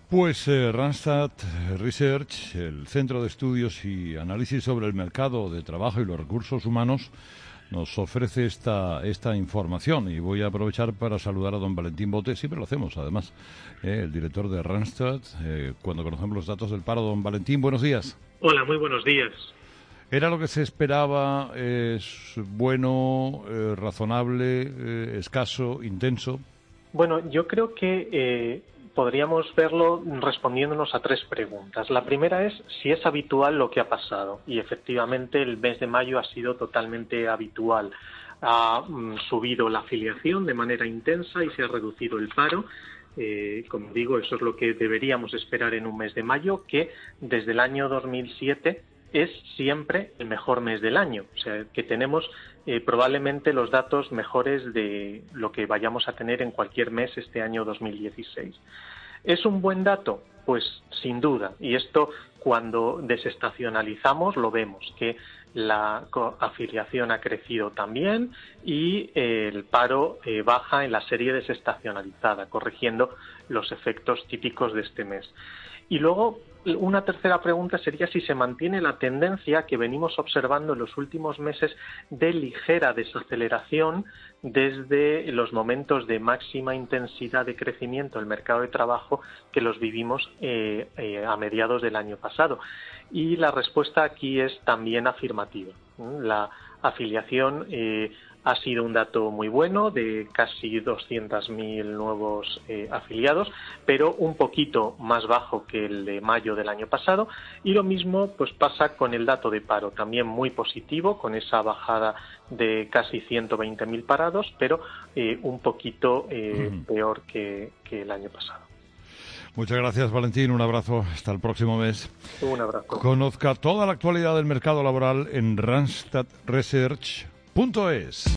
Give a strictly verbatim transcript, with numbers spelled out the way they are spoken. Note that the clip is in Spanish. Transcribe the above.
Pues eh, Randstad Research, el Centro de Estudios y Análisis sobre el Mercado de Trabajo y los Recursos Humanos, nos ofrece esta esta información, y voy a aprovechar para saludar a don Valentín Bote. Siempre lo hacemos, además, eh, el director de Randstad, eh, cuando conocemos los datos del paro. Don Valentín, buenos días. Hola, muy buenos días. ¿Era lo que se esperaba? ¿Es bueno, eh, razonable, eh, escaso, intenso? Bueno, yo creo que eh, podríamos verlo respondiéndonos a tres preguntas. La primera es si es habitual lo que ha pasado. Y efectivamente el mes de mayo ha sido totalmente habitual. Ha mm, subido la afiliación de manera intensa y se ha reducido el paro. Eh, como digo, eso es lo que deberíamos esperar en un mes de mayo, que desde el año dos mil siete es siempre el mejor mes del año. O sea, que tenemos eh, probablemente los datos mejores de lo que vayamos a tener en cualquier mes este año dos mil dieciséis. ¿Es un buen dato? Pues sin duda. Y esto, cuando desestacionalizamos, lo vemos, que la afiliación ha crecido también y eh, el paro eh, baja en la serie desestacionalizada, corrigiendo los efectos típicos de este mes. Y luego, una tercera pregunta sería si se mantiene la tendencia que venimos observando en los últimos meses de ligera desaceleración desde los momentos de máxima intensidad de crecimiento del mercado de trabajo que los vivimos eh, eh, a mediados del año pasado. Y la respuesta aquí es también afirmativa. La afiliación eh, ha sido un dato muy bueno, de casi doscientos mil nuevos eh, afiliados, pero un poquito más bajo que el de mayo del año pasado. Y lo mismo pues pasa con el dato de paro, también muy positivo, con esa bajada de casi ciento veinte mil parados, pero eh, un poquito eh, uh-huh. peor que, que el año pasado. Muchas gracias, Valentín. Un abrazo. Hasta el próximo mes. Un abrazo. Conozca toda la actualidad del mercado laboral en randstad research punto es.